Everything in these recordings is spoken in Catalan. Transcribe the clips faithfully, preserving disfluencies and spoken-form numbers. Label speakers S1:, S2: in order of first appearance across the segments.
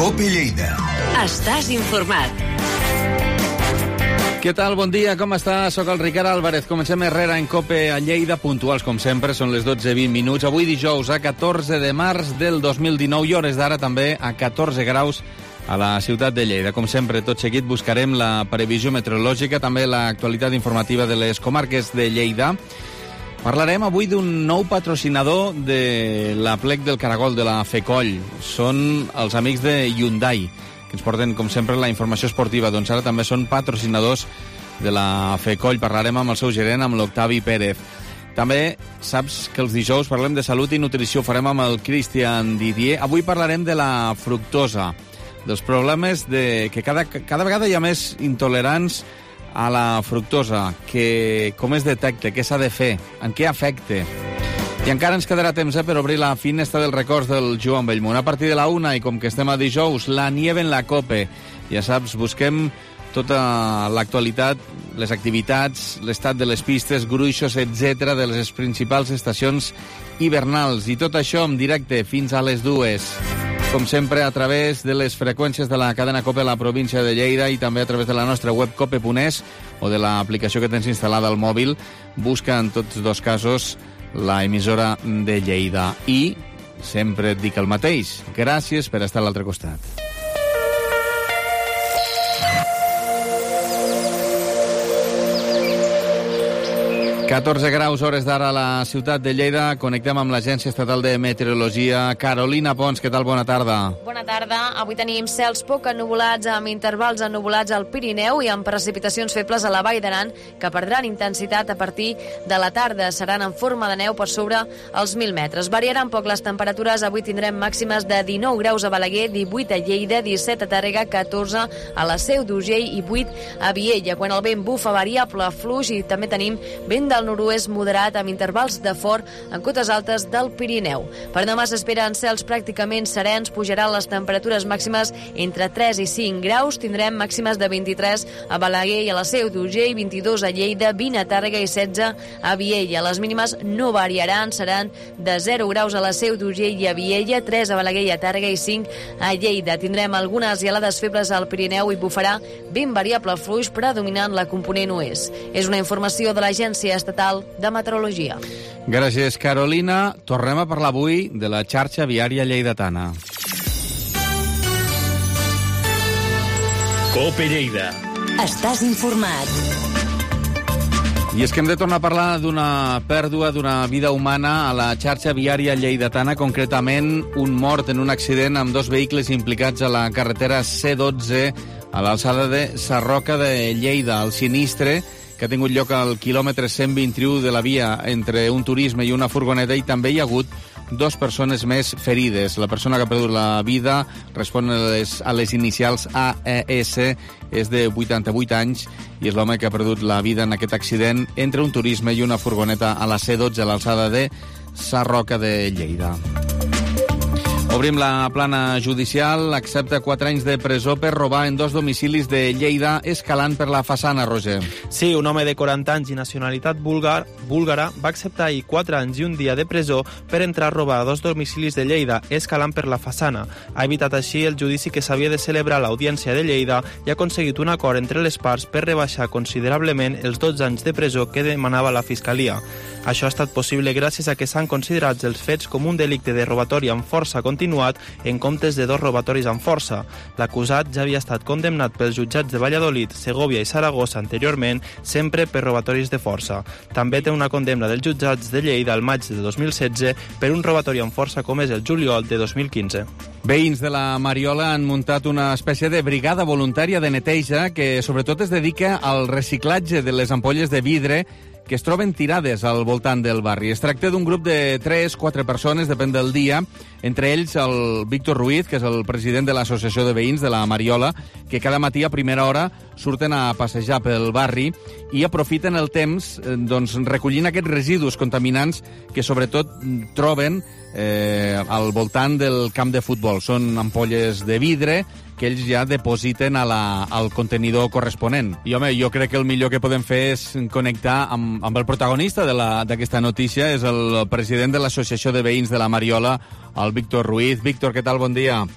S1: COPE Lleida.
S2: Estàs informat.
S3: Què tal? Bon dia, com està? Soc el Ricard Álvarez. Comencem Herrera en COPE a Lleida, puntuals com sempre, són les dotze i vint minuts. Avui dijous, a catorze de març del dos mil dinou, i hores d'ara també a catorze graus a la ciutat de Lleida. Com sempre, tot seguit buscarem la previsió meteorològica, també l'actualitat informativa de les comarques de Lleida. Parlarem avui d'un nou patrocinador de l'Aplec del Caragol, de la FECOLL. Són els amics de Hyundai, que ens porten, com sempre, la informació esportiva. Doncs ara també són patrocinadors de la FECOLL. Parlarem amb el seu gerent, amb l'Octavi Pérez. També saps que els dijous parlem de salut i nutrició. Ho farem amb el Christian Didier. Avui parlarem de la fructosa, dels problemes de que cada, cada vegada hi ha més intolerants a la fructosa, que com es detecta, què s'ha de fer, en què afecta. I encara ens quedarà temps eh, per obrir la finestra dels records del Joan Bellmunt. A partir de la una, i com que estem a dijous, la nieve en la COPE. Ja saps, busquem tota l'actualitat, les activitats, l'estat de les pistes, gruixos, etcètera, de les principals estacions hivernals. I tot això en directe fins a les dues. Com sempre, a través de les freqüències de la cadena COPE a la província de Lleida i també a través de la nostra web cope punt es o de l'aplicació que tens instal·lada al mòbil. Busca en tots dos casos la emissora de Lleida. I sempre et dic el mateix. Gràcies per estar a l'altre costat. catorze graus, hores d'ara a la ciutat de Lleida. Connectem amb l'Agència Estatal de Meteorologia. Carolina Pons, què tal? Bona tarda.
S4: Bona tarda. Avui tenim cels poc ennuvolats amb intervals ennuvolats al Pirineu i amb precipitacions febles a la Vall d'Aran que perdran intensitat a partir de la tarda. Seran en forma de neu per sobre els mil metres. Variaran poc les temperatures. Avui tindrem màximes de dinou graus a Balaguer, divuit a Lleida, disset a Tàrrega, catorze a la Seu d'Urgell i vuit a Viella. Quan el vent bufa variable, fluix, i també tenim vent del nord-oest moderat amb intervals de fort en cotes altes del Pirineu. Per demà s'esperen cels pràcticament serens, pujaran les temperatures màximes entre tres i cinc graus, tindrem màximes de vint-i-tres a Balaguer i a la Seu d'Urgell, vint-i-dos a Lleida, vint a Tàrrega i setze a Viella. Les mínimes no variaran, seran de zero graus a la Seu d'Urgell i a Viella, tres a Balaguer i a Tàrrega i cinc a Lleida. Tindrem algunes gelades febles al Pirineu i bufarà vent variable fluix predominant la component oest. És una informació de l'Agència Estatal de Meteorologia.
S3: Gràcies, Carolina. Tornem a parlar avui de la xarxa viària lleidatana.
S1: COPE Lleida.
S2: Estàs informat.
S3: I és que hem de tornar a parlar d'una pèrdua d'una vida humana a la xarxa viària lleidatana, concretament un mort en un accident amb dos vehicles implicats a la carretera C dotze a l'alçada de Sarroca de Lleida. El sinistre que ha tingut lloc al quilòmetre cent vint-i-u de la via entre un turisme i una furgoneta, i també hi ha hagut dos persones més ferides. La persona que ha perdut la vida respon a les, a les inicials A E S, és de vuitanta-vuit anys i és l'home que ha perdut la vida en aquest accident entre un turisme i una furgoneta a la C dotze a l'alçada de Sarroca de Lleida. Obrim la plana judicial. Accepta quatre anys de presó per robar en dos domicilis de Lleida, escalant per la façana, Roger.
S5: Sí, un home de quaranta anys i nacionalitat búlgar, búlgara va acceptar ahir quatre anys i un dia de presó per entrar a robar a dos domicilis de Lleida, escalant per la façana. Ha evitat així el judici que s'havia de celebrar a l'Audiència de Lleida i ha aconseguit un acord entre les parts per rebaixar considerablement els dotze anys de presó que demanava la Fiscalia. Això ha estat possible gràcies a que s'han considerat els fets com un delicte de robatori amb força continuat en comptes de dos robatoris amb força. L'acusat ja havia estat condemnat pels jutjats de Valladolid, Segòvia i Saragossa anteriorment, sempre per robatoris de força. També té una condemna dels jutjats de Lleida al maig de dos mil setze per un robatori amb força com és el juliol de dos mil quinze.
S3: Veïns de la Mariola han muntat una espècie de brigada voluntària de neteja que sobretot es dedica al reciclatge de les ampolles de vidre que es troben tirades al voltant del barri. Es tracta d'un grup de tres quatre persones, depèn del dia, entre ells el Víctor Ruiz, que és el president de l'Associació de Veïns de la Mariola, que cada matí a primera hora surten a passejar pel barri i aprofiten el temps doncs, recollint aquests residus contaminants que sobretot troben eh, al voltant del camp de futbol. Són ampolles de vidre que ells ja depositen a la, al contenidor corresponent. I, home, jo crec que el millor que podem fer és connectar amb, amb el protagonista d'aquesta notícia, és el president de l'Associació de Veïns de la Mariola, el Víctor Ruiz. Víctor, què tal? Bon dia.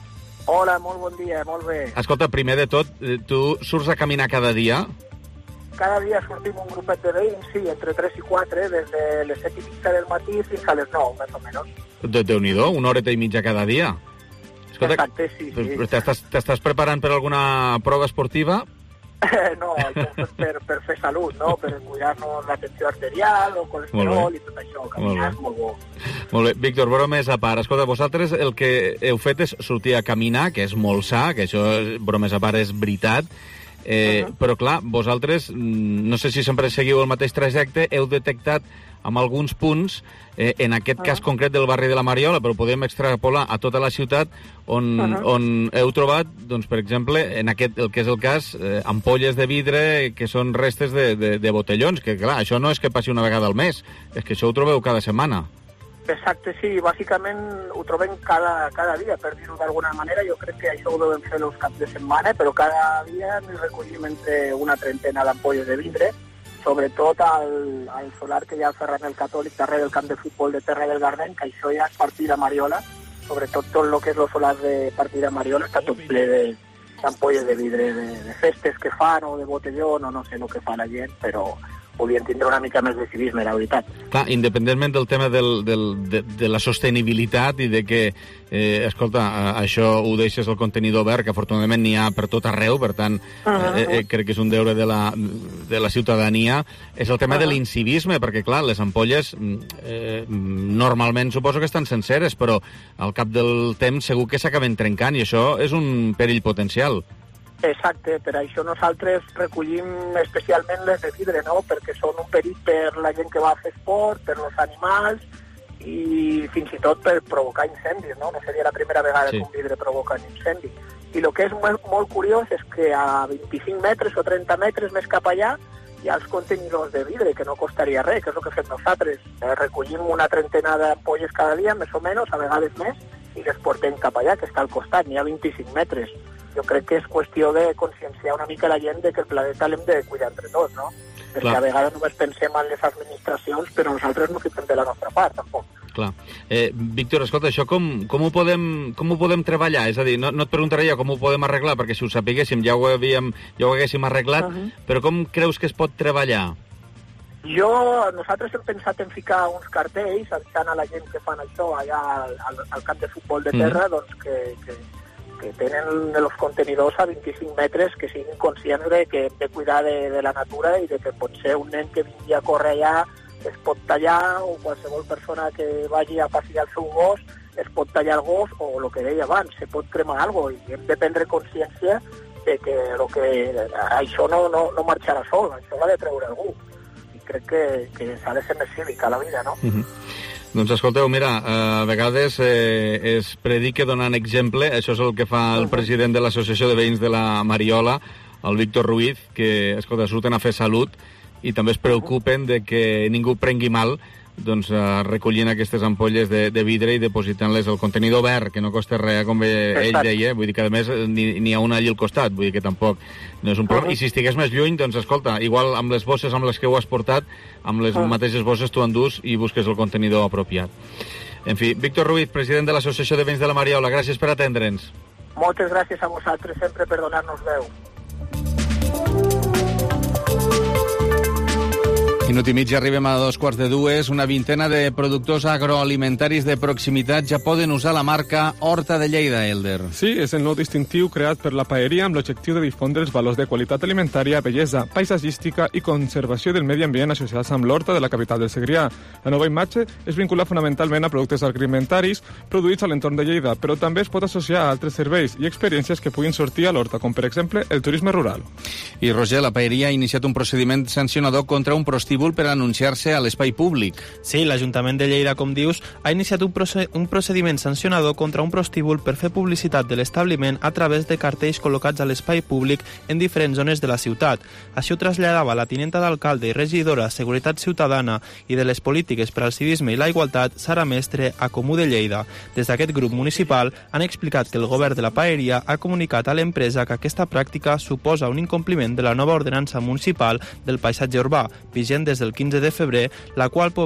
S1: Hola, molt bon dia, molt bé.
S3: Escolta, primer de tot, tu surts a caminar cada dia?
S1: Cada dia sortim un grupet de veïns, sí, entre tres i quatre, des de les set i mitja del matí fins a les nou, més o menys.
S3: De, Déu-n'hi-do, una horeta i mitja cada dia. Escolta,
S1: exacte, sí, sí.
S3: T'estàs, t'estàs preparant per alguna prova esportiva?
S1: No, això és per, per fer salut, no? Per cuidar-nos l'atenció arterial o colesterol i tot això. Caminar és molt bo.
S3: Molt bé. Víctor, bromes a part. Escolta, vosaltres el que heu fet és sortir a caminar, que és molt sa, que això, bromes a part, és veritat. Eh, uh -huh. Però, clar, vosaltres, no sé si sempre seguiu el mateix trajecte, heu detectat amb alguns punts, eh, en aquest uh -huh. cas concret del barri de la Mariola, però podem extrapolar a tota la ciutat, on, uh -huh. on heu trobat, doncs, per exemple, en aquest, el que és el cas, eh, ampolles de vidre que són restes de, de, de botellons, que, clar, això no és que passi una vegada al mes, és que això ho trobeu cada setmana.
S1: Exacte, sí, bàsicament ho trobem cada, cada dia, per dir-ho d'alguna manera. Jo crec que això ho devem fer els caps de setmana, però cada dia n'hi recollim entre una trentena d'ampolles de vidre, sobretot al, al solar que hi ha al Ferran el Catòlic darrere del camp de futbol de Terra del Gardeny, que això ja és partida Mariola, sobretot tot el que és el solar de partida Mariola està tot ple d'ampolles de, de vidre, de, de festes que fan o de botellón o no sé el que fa la gent, però podien tindre una mica més de civisme, la veritat.
S3: Clar, independentment del tema del, del, de, de la sostenibilitat i de que, eh, escolta, això ho deixes al contenidor verd, que afortunadament n'hi ha per tot arreu, per tant, eh, eh, crec que és un deure de la, de la ciutadania, és el tema de l'incivisme, perquè, clar, les ampolles eh, normalment suposo que estan senceres, però al cap del temps segur que s'acaben trencant, i això és un perill potencial.
S1: Exacte, per això nosaltres recollim especialment les de vidre, no? Perquè són un perill per la gent que va a fer esport, per els animals i fins i tot per provocar incendis, no? No seria la primera vegada sí. que un vidre provoca un incendi. I el que és molt, molt curiós és que a vint-i-cinc metres o trenta metres més cap allà hi ha els contenidors de vidre, que no costaria res, que és el que fem nosaltres. Eh, recollim una trentena d'ampolles cada dia, més o menys, a vegades més, i les portem cap allà, que està al costat, n'hi ha vint-i-cinc metres. Jo crec que és qüestió de conscienciar una mica la gent de que el planeta l'hem de cuidar entre tots, no? Perquè Clar. a vegades només pensem en les administracions, però nosaltres no fiquem de la nostra part, tampoc.
S3: Clar. Eh, Víctor, escolta, això com, com, ho podem, com ho podem treballar? És a dir, no, no et preguntaré jo com ho podem arreglar, perquè si ho sapiguéssim ja ho, havíem, ja ho haguéssim arreglat, uh -huh. però com creus que es pot treballar?
S1: Jo, nosaltres hem pensat en ficar uns cartells avisant a la gent que fan això allà al, al, al camp de futbol de terra, mm. doncs que... que que tenen els contenidors a vint-i-cinc metres, que siguin conscients de que hem de cuidar de, de la natura i de que potser un nen que vingui a córrer allà es pot tallar, o qualsevol persona que vagi a passejar el seu gos es pot tallar el gos, o el que deia abans, se pot cremar alguna cosa, i hem de prendre consciència de que, lo que això no, no, no marxarà sol, això l'ha de treure algú. I crec que, que s'ha de ser més cívic a la vida, no?
S3: Mm-hmm. Doncs escolteu, mira, a vegades eh, es predica donant exemple, això és el que fa el president de l'Associació de Veïns de la Mariola, el Víctor Ruiz, que, escolta, surten a fer salut i també es preocupen de que ningú prengui mal, doncs eh, recollint aquestes ampolles de, de vidre i depositant-les al contenidor verd, que no costa res, com ell deia, vull dir que a més n'hi ha una allà al costat, vull dir que tampoc no és un problema. Uh -huh. I si estigués més lluny, doncs escolta, igual amb les bosses amb les que ho has portat, amb les uh -huh. mateixes bosses tu endús i busques el contenidor apropiat. En fi, Víctor Ruiz, president de l'Associació de Veïns de la Mariola, gràcies per atendre'ns.
S1: Moltes gràcies a vosaltres sempre per donar-nos veu.
S3: Minut i mig, arribem a dos quarts de dues. Una vintena de productors agroalimentaris de proximitat ja poden usar la marca Horta de Lleida, Elder.
S6: Sí, és el nou distintiu creat per la paeria amb l'objectiu de difondre els valors de qualitat alimentària, bellesa, paisatgística i conservació del medi ambient associats amb l'Horta de la capital del Segrià. La nova imatge es vincula fonamentalment a productes agroalimentaris produïts a l'entorn de Lleida, però també es pot associar a altres serveis i experiències que puguin sortir a l'Horta, com per exemple el turisme rural.
S3: I Roger, la paeria ha iniciat un procediment sancionador contra un prostíbul per anunciar-se a l'espai públic.
S5: Sí, l'Ajuntament de Lleida, com dius, ha iniciat un, proce un procediment sancionador contra un prostíbul per fer publicitat de l'establiment a través de cartells col·locats a l'espai públic en diferents zones de la ciutat. Així ho traslladava la tinenta d'alcalde i regidora de Seguretat Ciutadana i de les Polítiques per al Civisme i la Igualtat, Sara Mestre, a Comú de Lleida. Des d'aquest grup municipal han explicat que el govern de la paeria ha comunicat a l'empresa que aquesta pràctica suposa un incompliment de la nova ordenança municipal del paisatge urbà, vigent des del quinze de febrer, la qual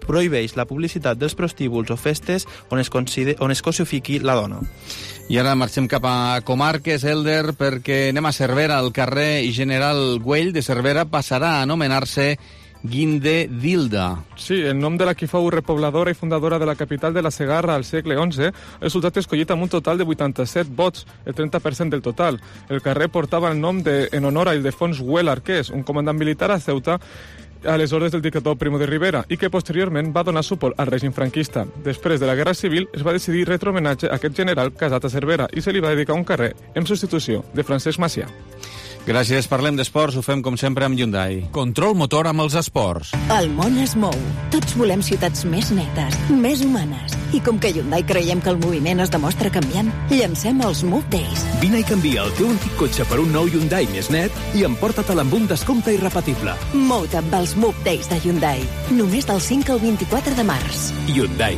S5: prohibeix la publicitat dels prostíbuls o festes on es, consider, on es cosifiqui la dona.
S3: I ara marxem cap a Comarques, Elder, perquè anem a Cervera. El carrer General Güell de Cervera passarà a anomenar-se Guinde d'Ilda.
S6: Sí, el nom de la que fou repobladora i fundadora de la capital de la Segarra al segle onze ha resultat escollit amb un total de vuitanta-set vots, el trenta per cent del total. El carrer portava el nom de, en honor a Ildefons Güell Arqués, un comandant militar a Ceuta a les ordres del dictador Primo de Rivera i que posteriorment va donar suport al règim franquista. Després de la Guerra Civil es va decidir retre homenatge a aquest general casat a Cervera i se li va dedicar un carrer en substitució de Francesc Macià.
S3: Gràcies, parlem d'esports, ho fem com sempre amb Hyundai. Control motor amb els esports.
S7: El món es mou. Tots volem ciutats més netes, més humanes. I com que a Hyundai creiem que el moviment es demostra canviant, llancem els Move Days.
S8: Vine i canvia el teu antic cotxe per un nou Hyundai més net i emporta-te'l amb un descompte irrepetible.
S7: Mou-te amb els Move Days de Hyundai. Només del cinc al vint-i-quatre de març.
S8: Hyundai.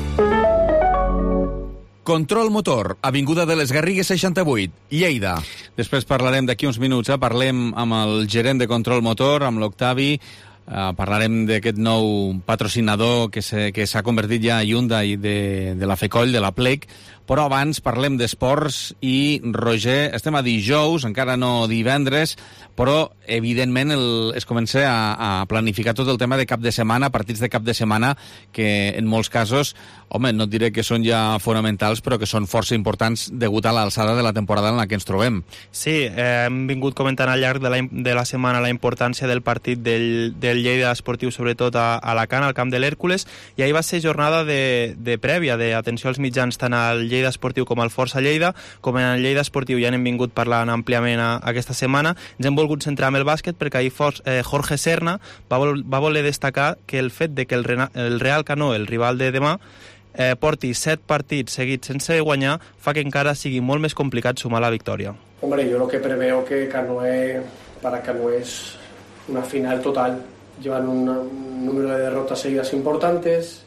S3: Control motor, avinguda de les Garrigues seixanta-vuit, Lleida. Després parlarem d'aquí uns minuts, eh? Parlem amb el gerent de Control motor, amb l'Octavi, eh, parlarem d'aquest nou patrocinador que s'ha convertit ja a Hyundai de, de la FECOLL, de la Plec, però abans parlem d'esports i, Roger, estem a dijous, encara no divendres, però evidentment el, es comença a, a planificar tot el tema de cap de setmana, partits de cap de setmana, que en molts casos, home, no et diré que són ja fonamentals, però que són força importants degut a l'alçada de la temporada en la que ens trobem.
S5: Sí, eh, hem vingut comentant al llarg de la, de la setmana la importància del partit del, del Lleida Esportiu, sobretot a, a Alacant, al camp de l'Hèrcules, i ahir va ser jornada de, de prèvia, d'atenció als mitjans, tant al Lleida Esportiu com al Força Lleida, com en el Lleida Esportiu ja n'hem vingut parlant àmpliament a, a aquesta setmana. Ens hem volgut centrar en el bàsquet perquè ahir For, eh, Jorge Serna va, vol, va voler destacar que el fet de que el, el Real Canoe, el rival de demà, eh, porti set partits seguits sense guanyar fa que encara sigui molt més complicat sumar la victòria.
S9: Hombre, yo lo que preveo que Canoe, para Canoe es una final total. Llevan un, un número de derrotas seguidas importantes,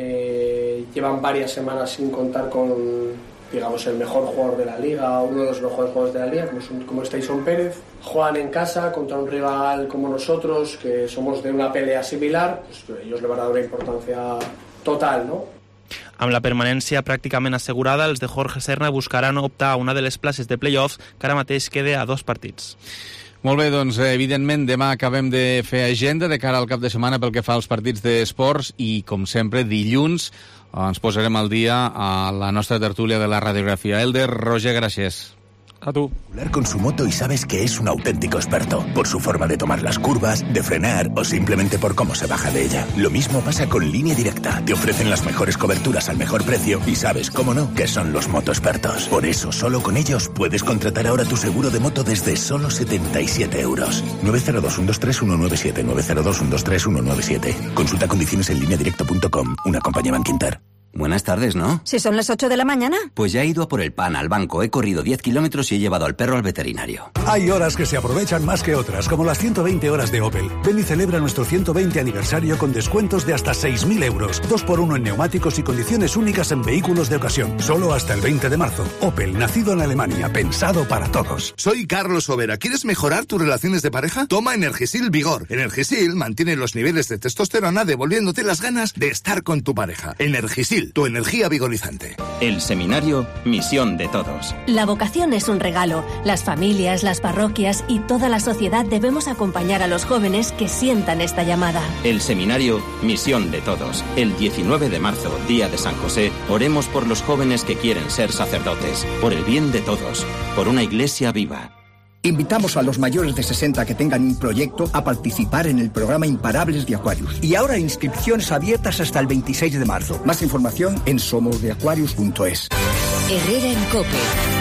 S9: eh, llevan varias semanas sin contar con, digamos, el mejor jugador de la liga, uno de los mejores jugadores de la liga, como, como es Tyson Pérez. Juegan en casa contra un rival como nosotros, que somos de una pelea similar, pues ellos le van a dar una importancia total, ¿no?
S5: Amb la permanència pràcticament assegurada, els de Jorge Serna buscaran optar a una de les places de play-offs que ara mateix queda a dos partits.
S3: Molt bé, doncs evidentment demà acabem de fer agenda de cara al cap de setmana pel que fa als partits d'esports i, com sempre, dilluns ens posarem al dia a la nostra tertúlia de la radiografia. Elder, Roger, gràcies.
S6: A tú.
S10: Con su moto y sabes que es un auténtico experto, por su forma de tomar las curvas, de frenar o simplemente por cómo se baja de ella. Lo mismo pasa con Línea Directa. Te ofrecen las mejores coberturas al mejor precio y sabes, cómo no, que son los motoexpertos. Por eso, solo con ellos puedes contratar ahora tu seguro de moto desde solo setenta y siete euros. nueve cero dos, uno dos tres, uno nueve siete, nueve cero dos, uno dos tres, uno nueve siete. Consulta condiciones en línea directo punto com, una compañía Bankinter.
S11: Buenas tardes, ¿no?
S7: Si son las ocho de la mañana.
S11: Pues ya he ido a por el pan al banco, he corrido diez kilómetros y he llevado al perro al veterinario.
S12: Hay horas que se aprovechan más que otras, como las ciento veinte horas de Opel. Ven y celebra nuestro ciento veinte aniversario con descuentos de hasta seis mil euros. dos por uno en neumáticos y condiciones únicas en vehículos de ocasión. Solo hasta el veinte de marzo. Opel, nacido en Alemania, pensado para todos.
S13: Soy Carlos Overa. ¿Quieres mejorar tus relaciones de pareja? Toma Energisil Vigor. Energisil mantiene los niveles de testosterona devolviéndote las ganas de estar con tu pareja. Energisil, tu energía vigorizante.
S14: El seminario Misión de Todos.
S15: La vocación es un regalo. Las familias, las parroquias y toda la sociedad debemos acompañar a los jóvenes que sientan esta llamada.
S14: El seminario Misión de Todos. El diecinueve de marzo, día de San José, oremos por los jóvenes que quieren ser sacerdotes, por el bien de todos, por una iglesia viva.
S16: Invitamos a los mayores de sesenta que tengan un proyecto a participar en el programa Imparables de Aquarius. Y ahora inscripciones abiertas hasta el veintiséis de marzo. Más información en somos de aquarius punto es.
S2: Herrera en COPE.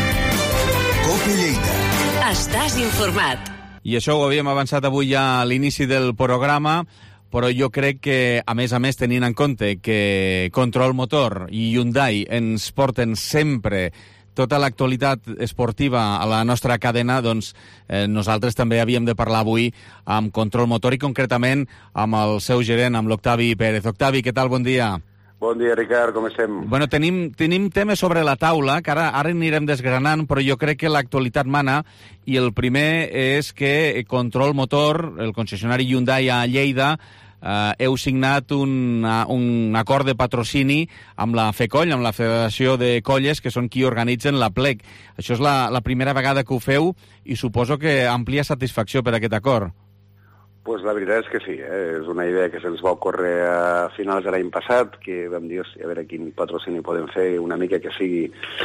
S10: COPE Lleida.
S2: Estàs informat.
S3: I això ho havíem avançat avui ja a l'inici del programa, però jo crec que, a més a més, tenint en compte que Control Motor i Hyundai ens porten sempre tota l'actualitat esportiva a la nostra cadena, doncs eh, nosaltres també havíem de parlar avui amb Control Motor i concretament amb el seu gerent, amb l'Octavi Pérez. Octavi, què tal? Bon dia.
S17: Bon dia, Ricard, com estem?
S3: Bueno, tenim, tenim temes sobre la taula que ara, ara anirem desgranant, però jo crec que l'actualitat mana i el primer és que Control Motor, el concessionari Hyundai a Lleida, eh, heu signat un, un acord de patrocini amb la FECOLL, amb la Federació de Colles, que són qui organitzen la Plec. Això és la, la primera vegada que ho feu i suposo que amplia satisfacció per aquest acord.
S17: Pues la veritat és que sí, eh? És una idea que se'ns va ocórrer a finals de l'any passat, que vam dir, a veure quin patrocini podem fer, una mica que sigui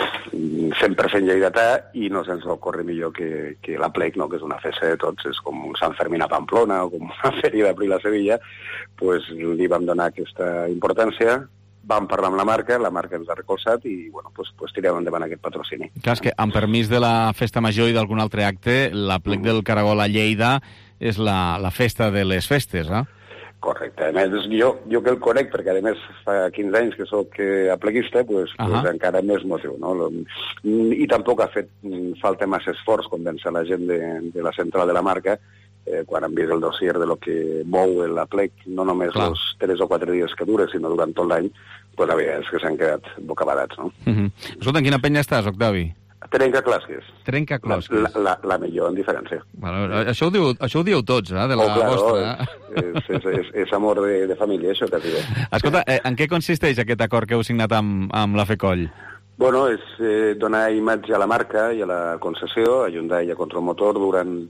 S17: cent per cent lleidatà, i no se'ns va ocórrer millor que, que la Plec, no? Que és una festa de tots, és com un Sant Fermín a Pamplona o com una fèria d'abril a Sevilla, pues li vam donar aquesta importància, vam parlar amb la marca, la marca ens ha recolzat i bueno, pues, pues tirem endavant aquest patrocini.
S3: Clar, és que amb permís de la Festa Major i d'algun altre acte, la Plec del Caragol a Lleida és la, la festa de les festes, eh?
S17: Correcte. A més, jo, jo que el conec, perquè a més fa quinze anys que sóc apleguista, pues, uh -huh. pues encara més motiu, no? I tampoc ha fet falta massa esforç convèncer la gent de, de la central de la marca, eh, quan han vist el dossier de lo que mou la Plec, no només Clar. els tres o quatre dies que dura, sinó durant tot l'any, pues la veritat és que s'han quedat bocabadats, no?
S3: Uh -huh. Escolta, en quina penya estàs, Octavi?
S17: Trencaclosques.
S3: Trencaclosques.
S17: La, la, la millor, en diferència.
S3: Bueno, això, ho diu, això ho dieu tots, eh, de la oh, claro, vostra.
S17: És, és, és, és amor de, de família, això que diu.
S3: Escolta, eh, en què consisteix aquest acord que heu signat amb, amb la FECOLL?
S17: Bueno, és eh, donar imatge a la marca i a la concessió, a Hyundai i a Control Motor, durant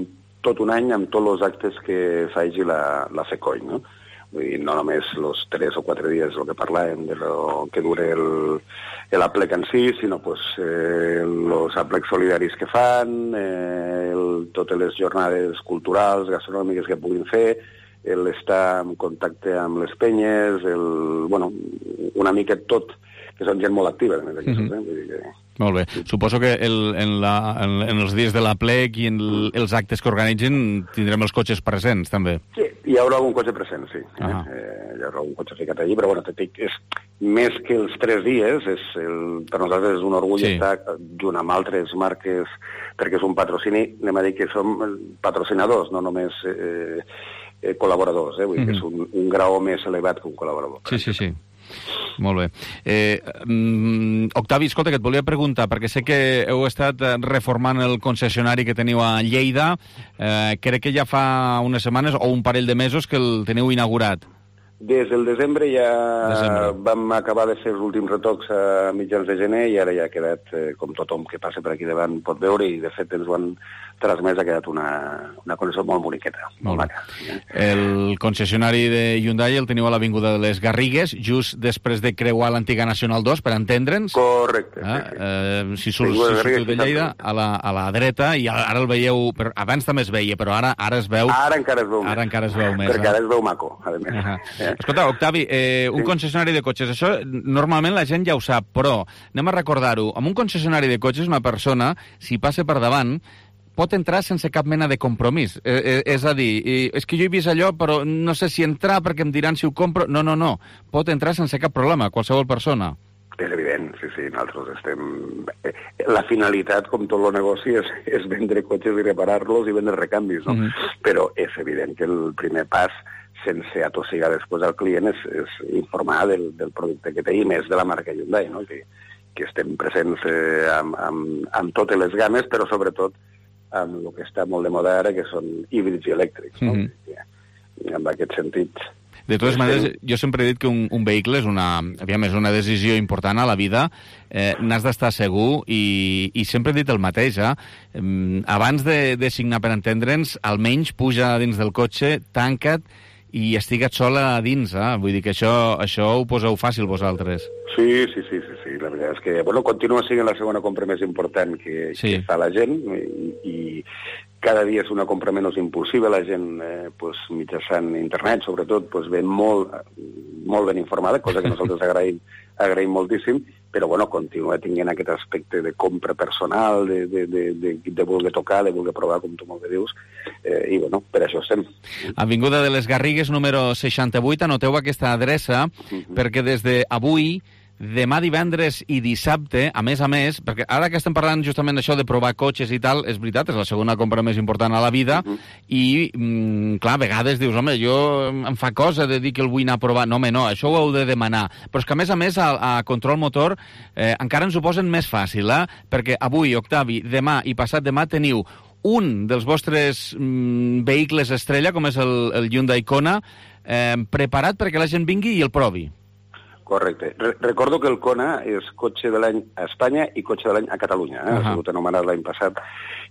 S17: tot un any amb tots els actes que faci la, la FECOLL, no? Vull dir, no només els tres o quatre dies el que parlàvem de lo que dure el, l'Aplec en si, sinó pues, eh, els aplecs solidaris que fan, eh, el, totes les jornades culturals, gastronòmiques que puguin fer, l'estar en contacte amb les penyes, el, bueno, una mica tot, que són gent molt activa. En aquests, mm-hmm. eh? Vull dir que...
S3: Molt bé. Suposo que el, en, la, en, en els dies de la Plec i en el, els actes que organitzen tindrem els cotxes presents, també.
S17: Sí, hi haurà algun cotxe present, sí. Eh? Eh, hi haurà algun cotxe ficat allí, però bueno, dic, és més que els tres dies, és el, per nosaltres és un orgull sí. estar junt amb altres marques, perquè és un patrocini, anem a dir que som patrocinadors, no només eh, eh, col·laboradors, eh? Vull dir mm-hmm. que és un, un grau més elevat que un col·laborador.
S3: Sí, sí, sí. Molt bé. Eh, um, Octavi, escolta, que et volia preguntar, perquè sé que heu estat reformant el concessionari que teniu a Lleida. Eh, crec que ja fa unes setmanes o un parell de mesos que el teniu inaugurat.
S17: Des del desembre ja
S3: desembre.
S17: vam acabar de fer els últims retocs a mitjans de gener i ara ja ha quedat, eh, com tothom que passa per aquí davant pot veure, i de fet ens ho han transmès, ha quedat una, una concessió molt boniqueta, molt maca.
S3: El concessionari de Hyundai el teniu a l'Avinguda de les Garrigues, just després de creuar l'antiga Nacional dos, per entendre'ns.
S17: Correcte.
S3: Eh? Sí, sí. Eh, si surt si sortiu de Lleida, a la, a la dreta, i ara el veieu... Però abans també es veia, però ara ara es veu...
S17: Ara encara es veu
S3: ara
S17: més.
S3: Encara es veu més.
S17: Perquè eh? ara es veu maco, a més. Uh -huh.
S3: eh? Escolta, Octavi, eh, un sí. concessionari de cotxes, això normalment la gent ja ho sap, però anem a recordar-ho. Amb un concessionari de cotxes, una persona, si passa per davant, pot entrar sense cap mena de compromís. Eh, eh, és a dir, eh, és que jo he vist allò, però no sé si entrar perquè em diran si ho compro. No, no, no. Pot entrar sense cap problema, qualsevol persona.
S17: És evident, sí, sí, nosaltres estem... La finalitat, com tot el negoci, és, és vendre cotxes i reparar-los i vendre recanvis, no? Mm-hmm. Però és evident que el primer pas, sense atossigar després al client, és, és informar del, del producte que té, i més de la marca Hyundai, no? Que, que estem presents eh, amb, amb, amb totes les games, però sobretot amb el que està molt de moda ara, que són híbrids i elèctrics, no? Mm-hmm. I en aquest sentit...
S3: De totes maneres, jo sempre he dit que un, un vehicle és una, aviam, és una decisió important a la vida, eh, n'has d'estar segur, i, i sempre he dit el mateix, eh? Abans de, de signar per entendre'ns, almenys puja dins del cotxe, tanca't i estigua't sola a dins, eh? Vull dir que això, això ho poseu fàcil vosaltres.
S17: Sí, sí, sí, sí, sí. La veritat és que, bueno, continua sent la segona compra més important que, sí. que fa la gent, i, i cada dia és una compra menys impulsiva. La gent, eh, pues, mitjançant internet, sobretot, pues, ve molt, molt ben informada, cosa que nosaltres agraïm, agraïm moltíssim, però, bueno, continua tenint aquest aspecte de compra personal, de, de, de, de, de voler tocar, de voler provar, com tu molt bé dius, eh, i, bueno, per això estem.
S3: Avinguda de les Garrigues, número seixanta-vuit, anoteu aquesta adreça, mm-hmm. perquè des d'avui, demà divendres i dissabte, a més a més, perquè ara que estem parlant justament d'això de provar cotxes i tal, és veritat, és la segona compra més important a la vida, uh-huh. i, mm, clar, a vegades dius, home, jo em fa cosa de dir que el vull anar a provar. No, home, no, això ho heu de demanar. Però és que, a més a més, a, a Control Motor eh, encara ens ho posen més fàcil, eh? Perquè avui, Octavi, demà i passat demà teniu un dels vostres mm, vehicles estrella, com és el, el Hyundai Kona, eh, preparat perquè la gent vingui i el provi.
S17: Correcte. Re recordo que el Kona és cotxe de l'any a Espanya i cotxe de l'any a Catalunya. Eh? Uh -huh. Ha sigut anomenat l'any passat.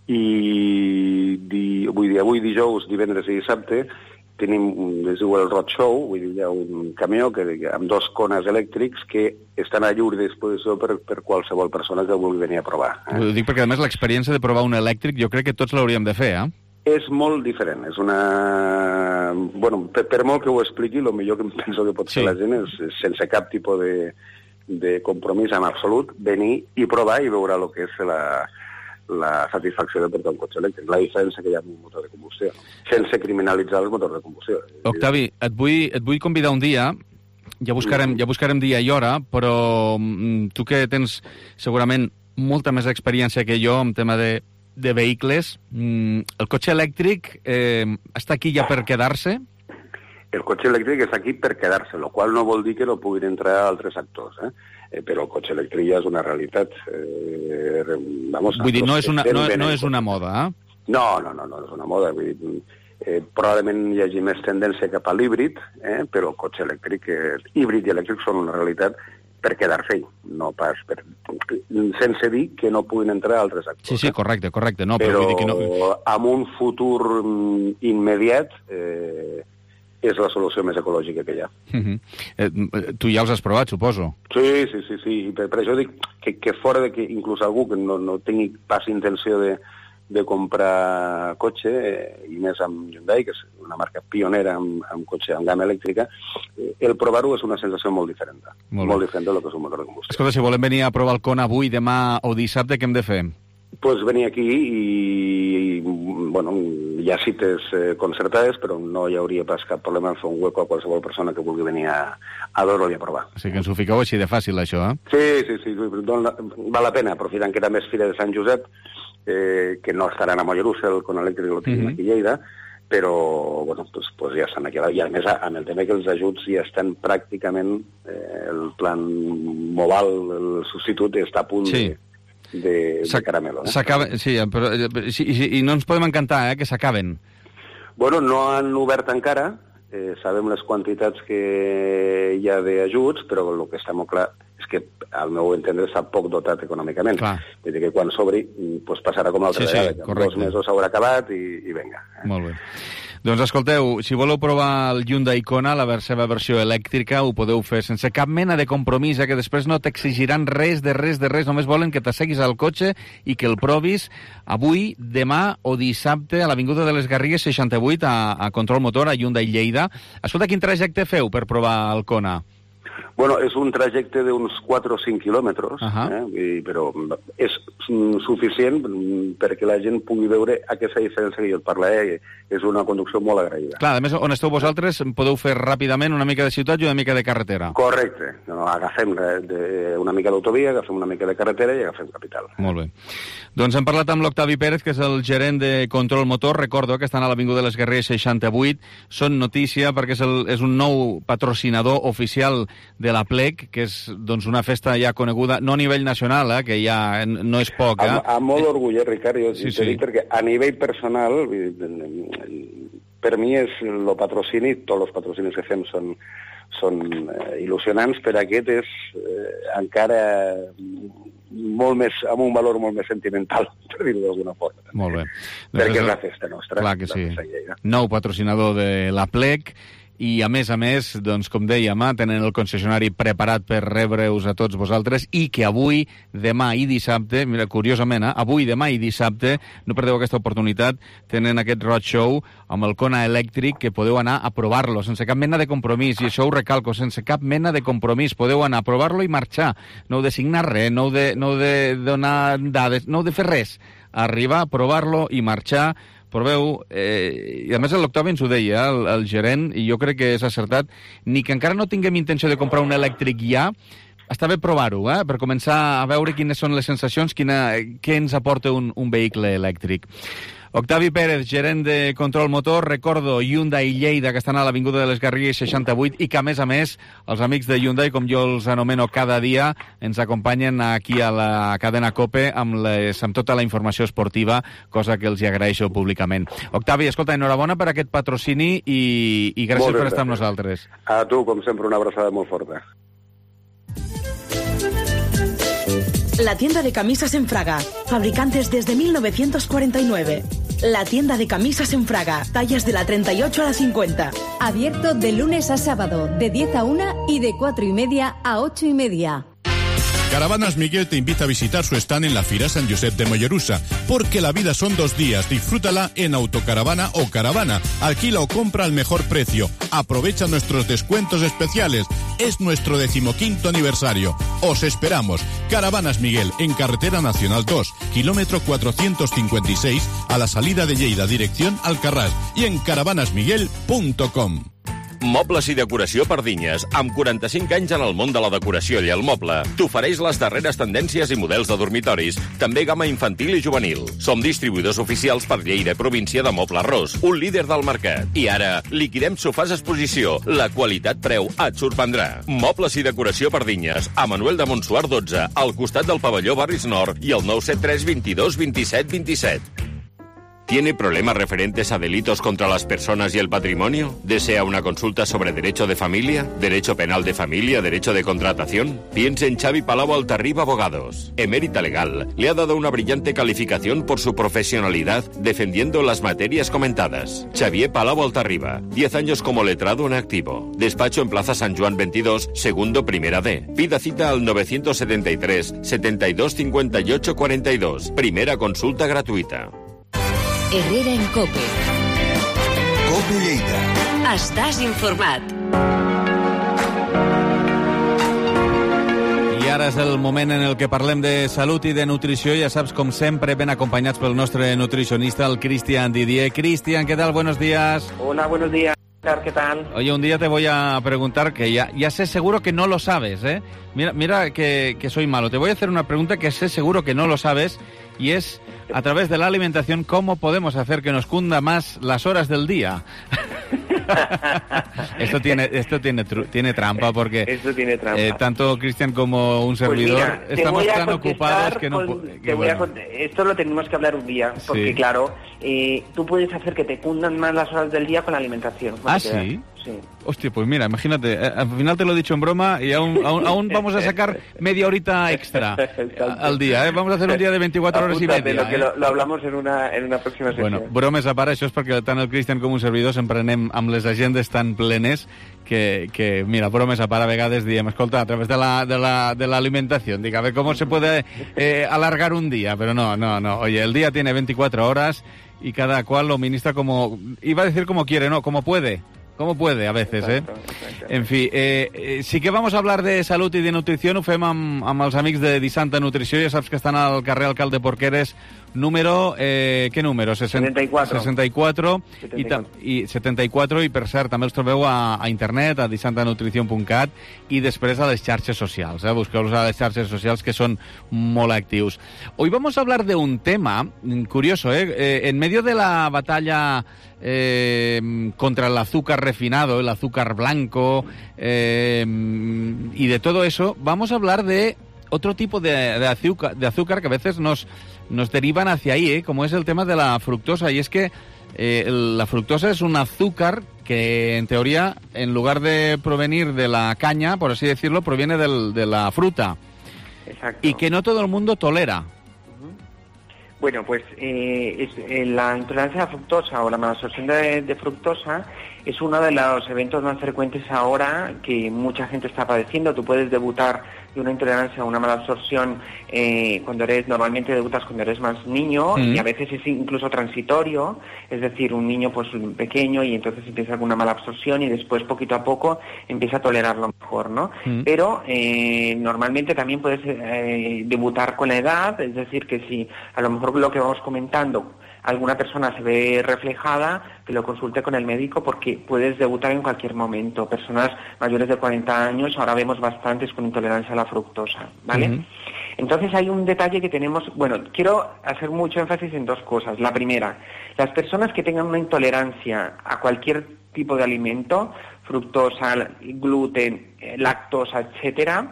S17: I di, vull dir, avui dijous, divendres i dissabte tenim, es diu el Roadshow, vull dir, hi ha un camió que, amb dos Konas elèctrics que estan a llur disposició per, per qualsevol persona que vulgui venir a provar. Eh?
S3: Ho dic perquè, a més, l'experiència de provar un elèctric jo crec que tots l'hauríem de fer, eh?
S17: És molt diferent, és una... Bueno, per, per molt que ho expliqui, el millor que em penso que pot fer sí. la gent és, és sense cap tipus de, de compromís en absolut, venir i provar i veure el que és la... la satisfacció de portar un cotxe elèctric, la diferència que hi ha amb un motor de combustió, sense criminalitzar els motors de combustió.
S3: Octavi, et vull, et vull convidar un dia, ja buscarem, ja buscarem dia i hora, però tu que tens segurament molta més experiència que jo en tema de, de vehicles, el cotxe elèctric eh, està aquí ja per quedar-se?
S17: El cotxe elèctric està aquí per quedar-se, el qual no vol dir que no puguin entrar altres actors, eh? Eh, però el cotxe elèctric ja és una realitat. Eh, vamos,
S3: vull dir, no és una, no, no és una moda, eh?
S17: No, no, no, no és una moda. Vull dir, eh, probablement hi hagi més tendència cap a l'híbrid, eh, però el cotxe elèctric, eh, híbrid i elèctric són una realitat per quedar-se, no pas per... sense dir que no puguin entrar altres actors.
S3: Sí, sí, correcte, correcte. No,
S17: però
S3: però vull dir que no...
S17: amb un futur immediat... Eh, és la solució més ecològica que hi ha.
S3: Uh -huh. eh, tu ja els has provat, suposo?
S17: Sí, sí, sí, sí. Per, per això dic que, que fora de que inclús algú que no, no tingui pas intenció de, de comprar cotxe, eh, i més amb Hyundai, que és una marca pionera amb, amb cotxe amb gamma elèctrica, eh, el provar-ho és una sensació molt diferent. Molt, molt diferent del que és un motor de combustió.
S3: Escolta, si volem venir a provar el Kona avui, demà o dissabte, què hem de fer?
S17: Pues venir aquí i, bueno, hi ha cites eh, concertades, però no hi hauria pas cap problema en fer un hueco a qualsevol persona que vulgui venir a, a veure-ho i a provar.
S3: O sigui que ens ho fiqueu així de fàcil, això, eh?
S17: Sí, sí, sí, dona, val la pena, aprofitant que també és Fira de Sant Josep, eh, que no estaran a Mollerussa, el Kona elèctric el tenim uh -huh. aquí a Lleida, però, bueno, pues, pues ja estan aquí. I a més, amb el tema que els ajuts ja estan pràcticament, eh, el plan Moval, el substitut, està a punt sí. de... de, de caramelo. Eh?
S3: Sí, però sí, i, i no ens podem encantar, eh, que s'acaben.
S17: Bueno, no han obert encara, eh, sabem les quantitats que hi ha d'ajuts, però el que està molt clar és que, al meu entendre, està poc dotat econòmicament. Clar. Vull dir que quan s'obri, pues passarà com l'altra sí, vegada, sí, que en dos mesos s'haurà acabat i, i vinga. Eh?
S3: Molt bé. Doncs escolteu, si voleu provar el Hyundai Kona, la seva versió elèctrica, ho podeu fer sense cap mena de compromís, eh, que després no t'exigiran res de res de res, només volen que t'asseguis al cotxe i que el provis avui, demà o dissabte a l'Avinguda de les Garrigues seixanta-vuit a, a Control Motor, a Hyundai Lleida. Escolta, quin trajecte feu per provar el Kona?
S17: Bueno, és un trajecte d'uns quatre o cinc quilòmetres, uh -huh. eh? però és suficient perquè la gent pugui veure aquesta diferència que jo et parlava, és una conducció molt agraïda.
S3: Clar, a més, on esteu vosaltres podeu fer ràpidament una mica de ciutat i una mica de carretera.
S17: Correcte. No, agafem de una mica d'autovia, agafem una mica de carretera i agafem capital.
S3: Molt bé. Doncs hem parlat amb l'Octavi Pérez, que és el gerent de Control Motor. Recordo que estan a l'Avinguda de les Garrigues seixanta-vuit. Són notícia perquè és, el, és un nou patrocinador oficial de la Plec, que és doncs, una festa ja coneguda, no a nivell nacional, eh, que ja no és poc. Eh?
S17: Amb, amb molt orgull, eh, Ricard, jo
S3: sí,
S17: sí. dic perquè a nivell personal, per mi és el patrocini, tots els patrocinis que fem són, són eh, il·lusionants, però aquest és eh, encara molt més, amb un valor molt més sentimental, per dir-ho d'alguna forma.
S3: Molt bé.
S17: Perquè és la festa nostra.
S3: Clar que sí. Nou patrocinador de la Plec, i a més a més, doncs, com dèiem, tenen el concessionari preparat per rebre-us a tots vosaltres i que avui, demà i dissabte, mira, curiosament, eh, avui, demà i dissabte, no perdeu aquesta oportunitat, tenen aquest roadshow amb el Kona elèctric que podeu anar a provar-lo sense cap mena de compromís, i això ho recalco, sense cap mena de compromís, podeu anar a provar-lo i marxar, no heu de signar res, no heu de, no heu de donar dades, no heu de fer res, arribar a provar-lo i marxar. Proveu, eh, i a més l'Octavi ens ho deia, el, el gerent, i jo crec que és acertat, ni que encara no tinguem intenció de comprar un elèctric ja, està bé provar-ho, eh, per començar a veure quines són les sensacions, quina, què ens aporta un, un vehicle elèctric. Octavi Pérez, gerent de control motor. Recordo, Hyundai Lleida, que estan a l'Avinguda de les Garrigues seixanta-vuit, i que, a més a més, els amics de Hyundai, com jo els anomeno cada dia, ens acompanyen aquí a la cadena COPE amb, les, amb tota la informació esportiva, cosa que els hi agraeixo públicament. Octavi, escolta, enhorabona per aquest patrocini i, i gràcies per estar amb nosaltres.
S17: A tu, com sempre, una abraçada molt forta.
S18: La tienda de camisas en Fraga, fabricantes desde mil novecientos cuarenta y nueve. La tienda de camisas en Fraga, tallas de la treinta y ocho a la cincuenta.
S19: Abierto de lunes a sábado, de diez a una y de cuatro y media a ocho y media.
S20: Caravanas Miguel te invita a visitar su stand en la Fira San Josep de Mollerussa, porque la vida son dos días. Disfrútala en autocaravana o caravana. Alquila o compra al mejor precio. Aprovecha nuestros descuentos especiales. Es nuestro decimoquinto aniversario. Os esperamos. Caravanas Miguel, en Carretera Nacional dos, kilómetro cuatrocientos cincuenta y seis, a la salida de Lleida, dirección Alcarràs, y en caravanas miguel punto com.
S21: Mobles i decoració Pardinyes, amb quaranta-cinc anys en el món de la decoració i el moble. T'ofereix les darreres tendències i models de dormitoris, també gamma infantil i juvenil. Som distribuïdors oficials per Lleida i província de Moble Ros, un líder del mercat. I ara, liquidem sofàs exposició. La qualitat-preu et sorprendrà. Mobles i decoració Pardinyes, a Manuel de Montsuar dotze, al costat del pavelló Barris Nord i el nou set tres vint dos vint-i-set vint-i-set. ¿Tiene problemas referentes a delitos contra las personas y el patrimonio? ¿Desea una consulta sobre derecho de familia, derecho penal de familia, derecho de contratación? Piense en Xavi Palau Altarriba Abogados. Emérita legal. Le ha dado una brillante calificación por su profesionalidad defendiendo las materias comentadas. Xavier Palau Altarriba. diez años como letrado en activo. Despacho en Plaza San Juan veintidós, segundo primera D. Pida cita al nueve setenta y tres, setenta y dos, cincuenta y ocho, cuarenta y dos. Primera consulta gratuita.
S2: Herrera en COPE.
S10: COPE Lleida.
S2: Estàs informat.
S3: I ara és el moment en el que parlem de salut i de nutrició. Ja saps, com sempre, ben acompanyats pel nostre nutricionista, el Cristian Didier. Cristian, ¿qué tal? Buenos días.
S1: Hola, buenos días. ¿Qué tal?
S3: Oye, un día te voy a preguntar, que ya, ya sé seguro que no lo sabes, ¿eh? Mira, mira que, que soy malo. Te voy a hacer una pregunta que sé seguro que no lo sabes, y es, a través de la alimentación, ¿cómo podemos hacer que nos cunda más las horas del día? esto tiene esto tiene tiene trampa, porque
S1: esto tiene trampa.
S3: Eh, tanto Cristian como un servidor
S1: pues mira,
S3: estamos tan ocupados que no...
S1: Con,
S3: que
S1: te voy
S3: bueno.
S1: a, esto lo tenemos que hablar un día, porque
S3: sí.
S1: claro, eh, tú puedes hacer que te cundan más las horas del día con la alimentación.
S3: ¿Ah, sí?
S1: Sí.
S3: Hostia, pues mira, imagínate, eh, al final te lo he dicho en broma y aún, aún, aún vamos a sacar media horita extra al día, ¿eh? Vamos a hacer un día de veinticuatro horas i media.
S1: Lo, que
S3: eh?
S1: lo, lo hablamos en una, en una próxima sessió.
S3: Bueno, bromes a part, això és perquè tant el Cristian com un servidor sempre anem amb les agendes tan plenes que, que mira, bromes a part, a vegades diem, escolta, a través de la, de la, de la alimentación, diga, a ver cómo se puede eh, alargar un día, pero no, no, no, oye, el día tiene veinticuatro horas y cada cual lo ministra como, iba a decir como quiere, no, como puede. ¿Cómo puede, a veces, exacto, eh? Exacto. En fi, eh, eh, sí que vamos a hablar de salut i de nutrició. Ho fem amb, amb els amics de Disanta Nutrició. Ja saps que estan al carrer Alcalde Porqueres, número... Eh, què número?
S1: setanta-quatre.
S3: setanta-quatre. setanta-quatre. I, i setanta-quatre, i per cert, també els trobeu a, a internet, a disantanutrición punt cat, i després a les xarxes socials. Eh? Busqueu-los a les xarxes socials, que són molt actius. Hoy vamos a hablar de un tema curioso, ¿eh? eh en medio de la batalla... Eh, contra el azúcar refinado, el azúcar blanco eh, y de todo eso, vamos a hablar de otro tipo de, de, azúcar, de azúcar que a veces nos, nos derivan hacia ahí, ¿eh? Como es el tema de la fructosa. Y es que eh, la fructosa es un azúcar que en teoría, en lugar de provenir de la caña, por así decirlo, proviene del, de la fruta.
S1: Exacto.
S3: Y que no todo el mundo tolera.
S1: Bueno, pues eh, es, eh, la intolerancia a la fructosa o la malabsorción de, de fructosa es uno de los eventos más frecuentes ahora que mucha gente está padeciendo. Tú puedes debutar de una intolerancia a una malabsorción eh, cuando eres, normalmente debutas cuando eres más niño, mm. y a veces es incluso transitorio, es decir, un niño pues pequeño y entonces empieza con una malabsorción y después poquito a poco empieza a tolerarlo mejor, ¿no? Mm. Pero eh, normalmente también puedes eh, debutar con la edad, es decir, que si a lo mejor lo que vamos comentando alguna persona se ve reflejada, que lo consulte con el médico porque puedes debutar en cualquier momento. Personas mayores de cuarenta años, ahora vemos bastantes con intolerancia a la fructosa, ¿vale? Uh-huh.
S4: Entonces hay un detalle que tenemos, bueno, quiero hacer mucho énfasis en dos cosas. La primera, las personas que tengan una intolerancia a cualquier tipo de alimento, fructosa, gluten, lactosa, etcétera,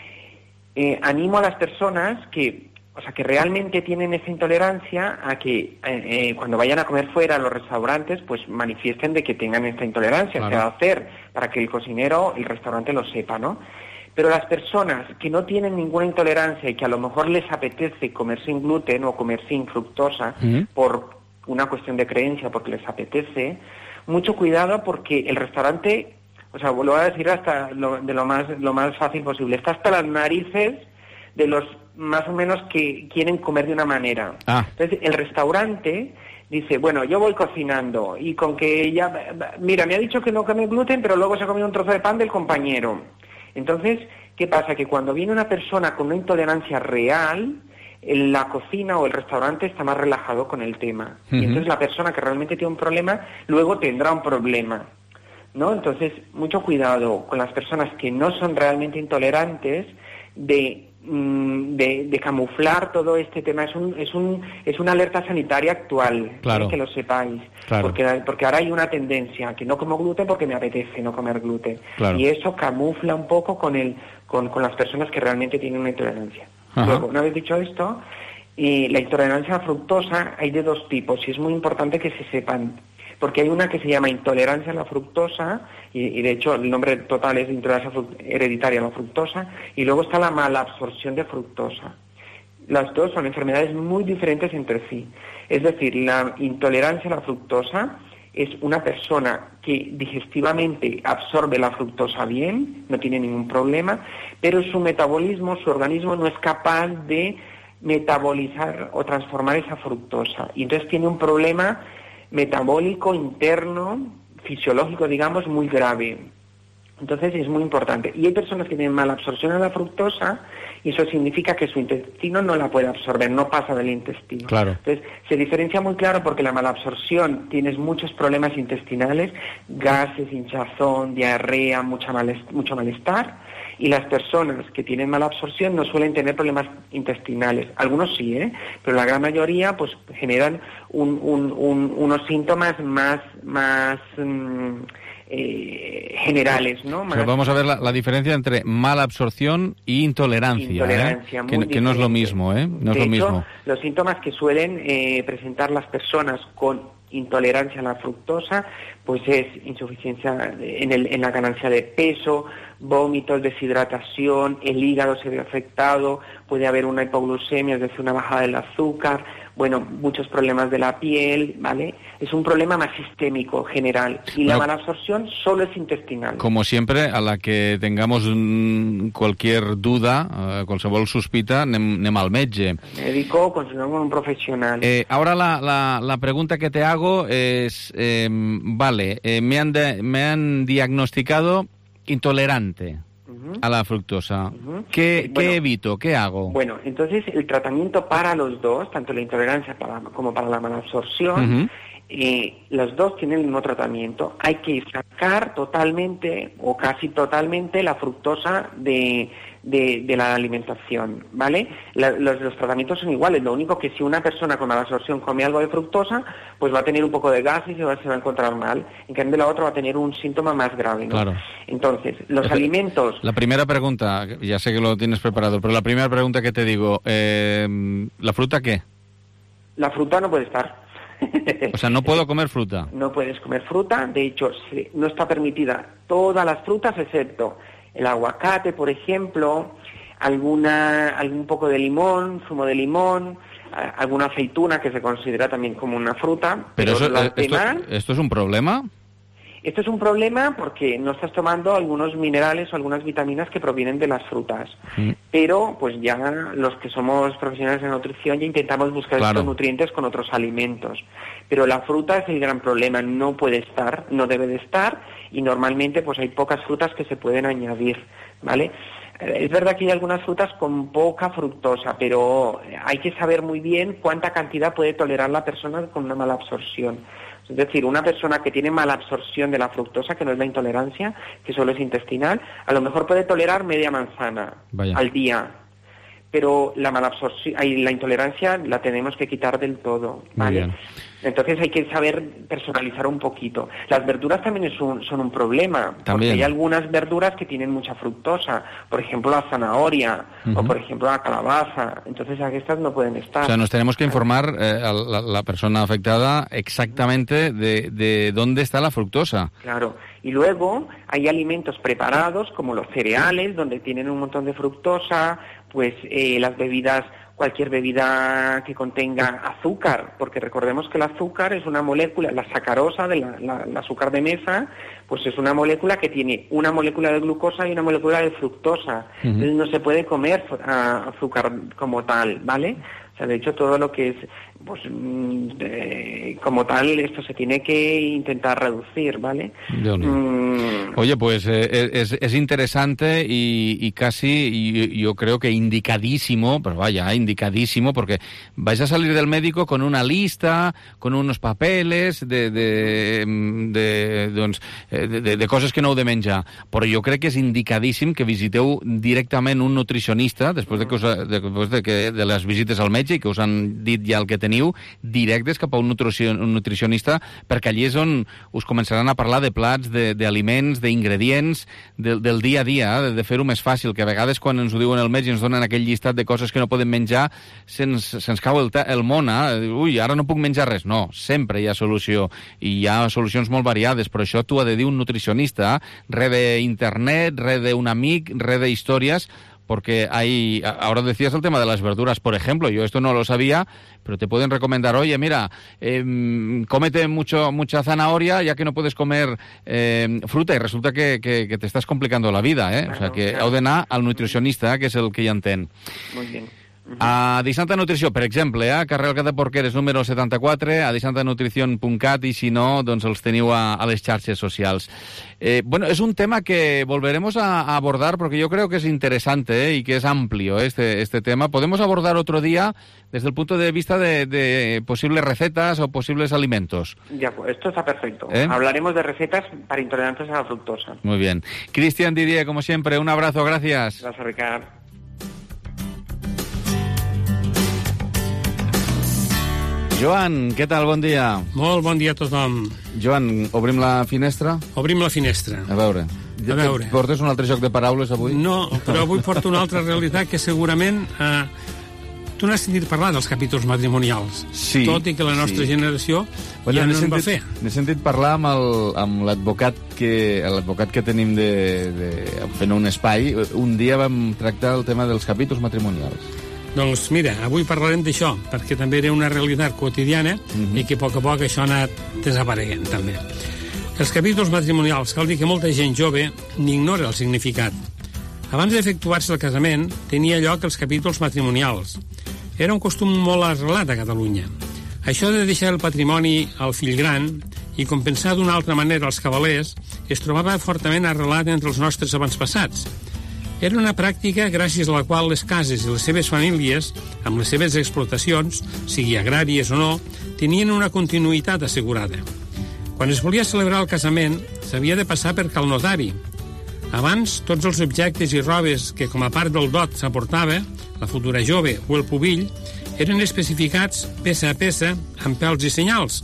S4: eh, animo a las personas que, o sea, que realmente tienen esa intolerancia a que eh, eh, cuando vayan a comer fuera a los restaurantes, pues manifiesten de que tengan esta intolerancia,
S3: claro.
S4: Se va a hacer para que el cocinero, el restaurante lo sepa, ¿no? Pero las personas que no tienen ninguna intolerancia y que a lo mejor les apetece comer sin gluten o comer sin fructosa
S3: Mm.
S4: por una cuestión de creencia, porque les apetece, mucho cuidado porque el restaurante, o sea, lo voy a decir hasta lo, de lo más, lo más fácil posible, está hasta las narices de los más o menos que quieren comer de una manera.
S3: Ah.
S4: Entonces, el restaurante dice, bueno, yo voy cocinando y con que ella, mira, me ha dicho que no come gluten, pero luego se ha comido un trozo de pan del compañero. Entonces, ¿qué pasa? Que cuando viene una persona con una intolerancia real, en la cocina o el restaurante está más relajado con el tema.
S3: Uh-huh.
S4: Y entonces la persona que realmente tiene un problema, luego tendrá un problema, ¿no? Entonces, mucho cuidado con las personas que no son realmente intolerantes de De, de camuflar todo este tema. Es un es un es una alerta sanitaria actual,
S3: claro.
S4: ¿eh? Que lo sepáis,
S3: claro.
S4: porque porque ahora hay una tendencia a que no como gluten porque me apetece no comer gluten,
S3: claro.
S4: y eso camufla un poco con el con, con las personas que realmente tienen una intolerancia.
S3: Ajá.
S4: Luego, una vez dicho esto, y la intolerancia a la fructosa hay de dos tipos y es muy importante que se sepan, porque hay una que se llama intolerancia a la fructosa, y, y de hecho el nombre total es intolerancia hereditaria a la fructosa, y luego está la malabsorción de fructosa. Las dos son enfermedades muy diferentes entre sí. Es decir, la intolerancia a la fructosa es una persona que digestivamente absorbe la fructosa bien, no tiene ningún problema, pero su metabolismo, su organismo no es capaz de metabolizar o transformar esa fructosa, y entonces tiene un problema metabólico interno, fisiológico, digamos, muy grave. Entonces es muy importante. Y hay personas que tienen mala absorción a la fructosa y eso significa que su intestino no la puede absorber, no pasa del intestino.
S3: Claro.
S4: Entonces se diferencia muy claro porque la mala absorción tienes muchos problemas intestinales, gases, hinchazón, diarrea, mucha malest- mucho malestar. Y las personas que tienen mala absorción no suelen tener problemas intestinales. Algunos sí, ¿eh? Pero la gran mayoría pues generan un, un, un, unos síntomas más, más mm, eh, generales, ¿no? Más,
S3: o sea, vamos a ver la, la diferencia entre mala absorción e intolerancia,
S4: intolerancia,
S3: ¿eh?
S4: muy
S3: que, que no es lo
S4: diferente.
S3: mismo, ¿eh? No es
S4: de
S3: lo
S4: hecho,
S3: mismo.
S4: Los síntomas que suelen eh, presentar las personas con intolerancia a la fructosa, pues es insuficiencia en, el, en la ganancia de peso, vómitos, deshidratación, el hígado se ve afectado, puede haber una hipoglucemia, es decir, una bajada del azúcar, bueno, muchos problemas de la piel, ¿vale? Es un problema más sistémico, general, y la
S3: Bueno,
S4: mala absorción solo es intestinal.
S3: Como siempre, a la que tengamos mm, cualquier duda, eh, qualsevol sospita, anem, anem al metge.
S4: Médico, consultamos con un profesional.
S3: Eh, ahora la, la, la pregunta que te hago es, eh, vale, eh, me, han de- me han diagnosticado intolerante
S4: Ujú.
S3: a la fructosa.
S4: Ujú.
S3: ¿Qué,
S4: Bueno,
S3: ¿Qué evito? ¿Qué hago?
S4: Bueno, entonces el tratamiento para los dos, tanto la intolerancia para- como para la malabsorción,
S3: Ujú.
S4: eh, los dos tienen el mismo tratamiento. Hay que sacar totalmente o casi totalmente la fructosa de, de, de la alimentación, ¿vale? La- los, los tratamientos son iguales, lo único que si una persona con malabsorción come algo de fructosa, pues va a tener un poco de gas y se va, se va a encontrar mal. En cambio la otra va a tener un síntoma más grave, ¿no?
S3: Claro.
S4: Entonces, los
S3: Espera,
S4: alimentos...
S3: La primera pregunta, ya sé que lo tienes preparado, pero la primera pregunta que te digo, eh, ¿la fruta qué?
S4: La fruta no puede estar.
S3: O sea, no puedo comer fruta.
S4: No puedes comer fruta, de hecho se- no está permitida todas las frutas excepto el aguacate, por ejemplo, alguna algún poco de limón, zumo de limón, a- alguna aceituna que se considera también como una fruta,
S3: Pero
S4: pero,
S3: eso,
S4: las
S3: eh, esto,
S4: demás,
S3: ¿esto es un problema?
S4: esto es un problema porque no estás tomando algunos minerales o algunas vitaminas que provienen de las frutas.
S3: Mm.
S4: Pero pues ya los que somos profesionales de nutrición ya intentamos buscar
S3: Claro.
S4: estos nutrientes con otros alimentos. Pero la fruta es el gran problema, no puede estar, no debe de estar, y normalmente pues hay pocas frutas que se pueden añadir, ¿vale? Eh, Es verdad que hay algunas frutas con poca fructosa, pero hay que saber muy bien cuánta cantidad puede tolerar la persona con una mala absorción. Es decir, una persona que tiene mala absorción de la fructosa, que no es la intolerancia, que solo es intestinal, a lo mejor puede tolerar media manzana
S3: Vaya.
S4: al día. pero la malabsorción, la intolerancia la tenemos que quitar del todo, ¿vale? Entonces hay que saber personalizar un poquito. Las verduras también es un, son un problema,
S3: también.
S4: Porque hay algunas verduras que tienen mucha fructosa, por ejemplo la zanahoria, uh-huh. o por ejemplo la calabaza, entonces estas no pueden estar.
S3: O sea, nos tenemos que informar eh, a la, la persona afectada exactamente de, de dónde está la fructosa.
S4: Claro, y luego hay alimentos preparados como los cereales, donde tienen un montón de fructosa, pues eh, las bebidas, cualquier bebida que contenga azúcar, porque recordemos que el azúcar es una molécula, la sacarosa, de la, la, el azúcar de mesa, pues es una molécula que tiene una molécula de glucosa y una molécula de fructosa. Uh-huh. Entonces no se puede comer uh, azúcar como tal, ¿vale? O sea, de hecho, todo lo que es, pues, eh, como tal, esto se tiene que intentar reducir, ¿vale? Mm.
S3: Oye, pues eh, es, es interesante y, y casi, y, yo creo que indicadísimo, pero vaya, indicadísimo, porque vais a salir del médico con una lista, con unos papeles de, de, de, doncs, de, de, de coses que no heu de menjar. Però jo crec que és indicadíssim que visiteu directament un nutricionista, després de, que us, de, després de, que, de les visites al metge, i que us han dit ja el que teniu, directes cap a un, nutricio, un nutricionista, perquè allí és on us començaran a parlar de plats, d'aliments, de, d'ingredients, de, del dia a dia, de, de fer-ho més fàcil, que a vegades quan ens ho diuen el metge i ens donen aquell llistat de coses que no podem menjar, se'ns, se'ns cau el, el món, eh? Ui, ara no puc menjar res. No, sempre hi ha solució, i hi ha solucions molt variades, però això t'ho ha de dir un nutricionista, res d'internet, res d'un amic, res d'històries, porque hay, ahora decías el tema de las verduras, por ejemplo, yo esto no lo sabía, pero te pueden recomendar, oye, mira, eh, cómete mucho, mucha zanahoria, ya que no puedes comer eh, fruta, y resulta que, que, que te estás complicando la vida, eh? Claro, o sea, que claro. Heu d'anar al nutricionista, que és el que hi entén.
S4: Muy bien.
S3: Uh-huh. A Disanta Nutrició, per exemple, eh? carrer Alcat de Porqueres, número setanta-quatre, a disantanutricion punt cat, i si no, doncs els teniu a, a les xarxes socials. Eh, bueno, es un tema que volveremos a, a abordar, porque yo creo que es interesante eh, y que es amplio eh, este, este tema. Podemos abordar otro día desde el punto de vista de, de posibles recetas o posibles alimentos.
S4: Ya, pues esto está perfecto.
S3: ¿Eh?
S4: Hablaremos de recetas para intolerantes a la fructosa.
S3: Muy bien. Cristian Didier, como siempre, un abrazo, gracias.
S4: Gracias, Ricard.
S3: Joan, què tal? Bon dia.
S8: Molt bon dia a tothom.
S3: Joan, obrim la finestra?
S8: Obrim la finestra.
S3: A veure.
S8: A veure.
S3: Portes un altre joc de paraules avui?
S8: No, però avui porto una altra realitat que segurament... Eh, tu n'has sentit parlar dels capítols matrimonials.
S3: Sí.
S8: Tot i que la nostra
S3: sí.
S8: generació
S3: bueno,
S8: ja no
S3: sentit,
S8: en va fer.
S3: N'he sentit parlar amb l'advocat que, l'advocat que tenim de, de, fent un espai. Un dia vam tractar el tema dels capítols matrimonials.
S8: Doncs mira, avui parlarem d'això, perquè també era una realitat quotidiana uh-huh. i que a poc a poc això ha anat desapareguent també. Els capítols matrimonials, cal dir que molta gent jove n'ignora el significat. Abans d'efectuar-se el casament, tenia lloc els capítols matrimonials. Era un costum molt arrelat a Catalunya. Això de deixar el patrimoni al fill gran i compensar d'una altra manera els cavalers es trobava fortament arrelat entre els nostres avantpassats. Era una pràctica gràcies a la qual les cases i les seves famílies, amb les seves explotacions, sigui agràries o no, tenien una continuïtat assegurada. Quan es volia celebrar el casament, s'havia de passar per cal notari. Abans, tots els objectes i robes que com a part del dot s'aportava, la futura jove o el pubill, eren especificats peça a peça amb pèls i senyals.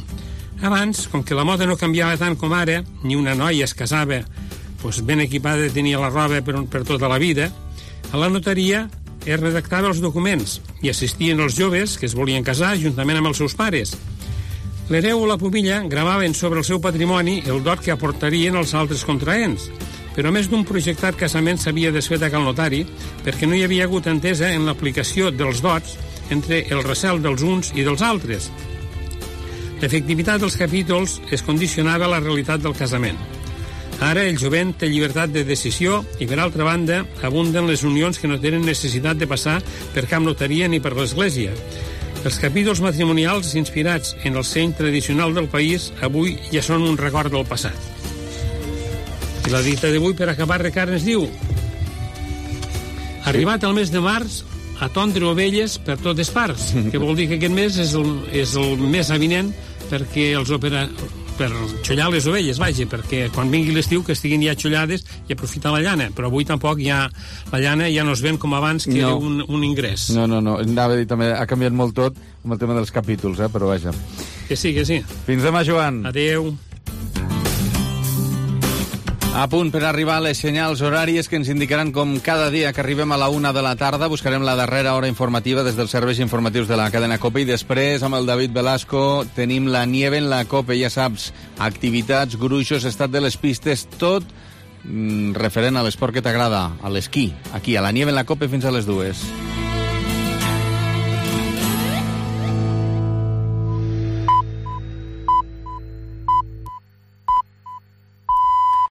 S8: Abans, com que la moda no canviava tant com ara, ni una noia es casava pues ben equipada tenia la roba per, per tota la vida, a la notaria es redactava els documents i assistien els joves que es volien casar juntament amb els seus pares. L'hereu o la pubilla gravaven sobre el seu patrimoni el dot que aportarien els altres contraents, però més d'un projectat casament s'havia desfet a cal notari perquè no hi havia hagut entesa en l'aplicació dels dots entre el recel dels uns i dels altres. L'efectivitat dels capítols es condicionava a la realitat del casament. Ara el jovent té llibertat de decisió i, per altra banda, abunden les unions que no tenen necessitat de passar per cap notaria ni per l'església. Els capítols matrimonials inspirats en el seny tradicional del país avui ja són un record del passat. I la dita d'avui, per acabar, Ricard, ens diu: arribat el mes de març, a tondre ovelles per totes parts, que vol dir que aquest mes és el, és el més avinent perquè els opera... per xollar les ovelles, vaja, perquè quan vingui l'estiu que estiguin ja xollades i aprofitar la llana, però avui tampoc ja la llana ja no es ven com abans, que no. Era un, un ingrés.
S3: No, no, no, anava a dir també, ha canviat molt tot amb el tema dels capítols, eh? Però vaja.
S8: Que sí, que sí.
S3: Fins demà, Joan.
S8: Adéu.
S3: A punt per arribar a les senyals horàries que ens indicaran com cada dia que arribem a la una de la tarda. Buscarem la darrera hora informativa des dels serveis informatius de la cadena COPE i després, amb el David Velasco, tenim la nieve en la COPE, ja saps, activitats, gruixos, estat de les pistes, tot mm, referent a l'esport que t'agrada, a l'esquí, aquí, a la nieve en la COPE fins a les dues.